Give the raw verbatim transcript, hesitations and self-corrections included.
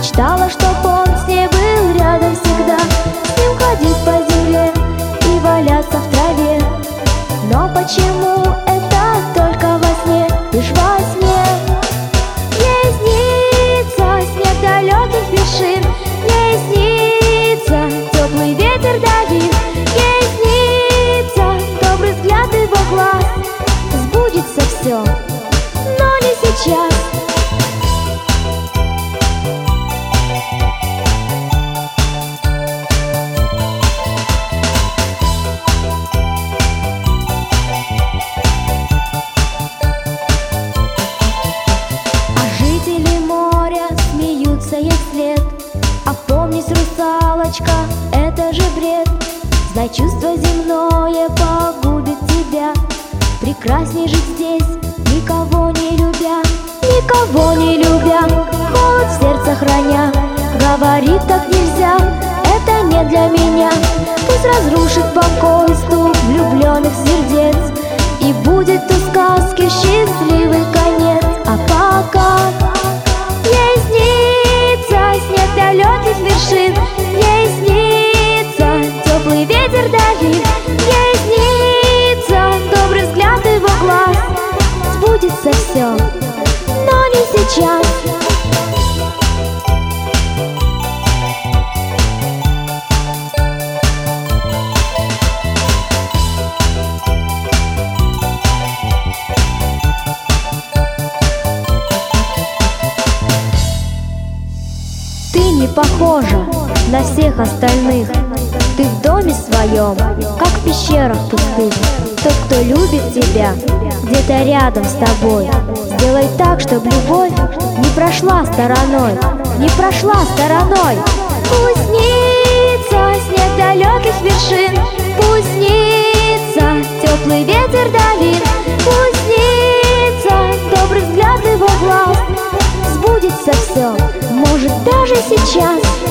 Мечтала, чтоб он с ней был рядом всегда, с ним ходить по земле и валяться в траве. Но почему это только во сне, лишь во сне? Ей снится снег далеких вершин, ей снится теплый ветер долин, ей снится добрый взгляд его глаз. Сбудется все, но не сейчас. Опомнись, русалочка, это же бред. Знай, чувство земное погубит тебя. Прекрасней жить здесь, никого не любя, никого не любя, холод в сердце храня. Говорит, так нельзя, это не для меня. Пусть разрушит покой стук влюбленных сердец, и будет у сказки счастливый конец. А пока ей снится снег далеких вершин, ей снится теплый ветер долин, ей снится добрый взгляд его глаз. Сбудется все, но не сейчас. Ты не похожа на всех остальных. Ты в доме своем, как в пещерах пустых. Тот, кто любит тебя, где-то рядом с тобой. Сделай так, чтобы любовь не прошла стороной, не прошла стороной. Пусть снится снег далеких вершин, пусть снится теплый ветер долин, пусть снится добрый взгляд его глаз. Сбудется все, может, даже сейчас.